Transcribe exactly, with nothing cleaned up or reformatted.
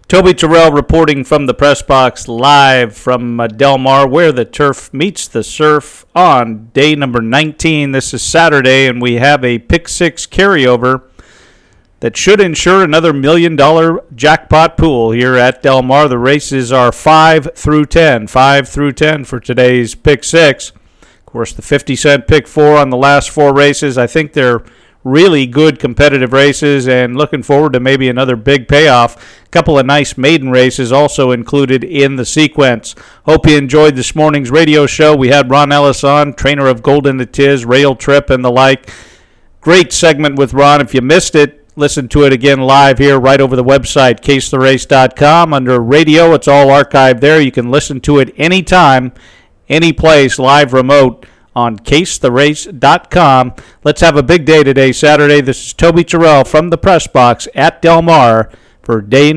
Toby Terrell reporting from the press box live from uh, Del Mar, where the turf meets the surf on day number nineteen. This is Saturday, and we have a pick six carryover that should ensure another million dollar jackpot pool here at Del Mar. The races are five through ten. five through ten for today's pick six. Of course, the fifty cent pick four on the last four races. I think they're really good competitive races, and looking forward to maybe another big payoff. A couple of nice maiden races also included in the sequence. Hope you enjoyed this morning's radio show. We had Ron Ellis on, trainer of Golden It Is, Rail Trip, and the like. Great segment with Ron. If you missed it, listen to it again live here right over the website, case the race dot com. Under radio, it's all archived there. You can listen to it anytime, any place, live, remote, on case the race dot com. Let's have a big day today, Saturday. This is Toby Terrell from the press box at Del Mar for day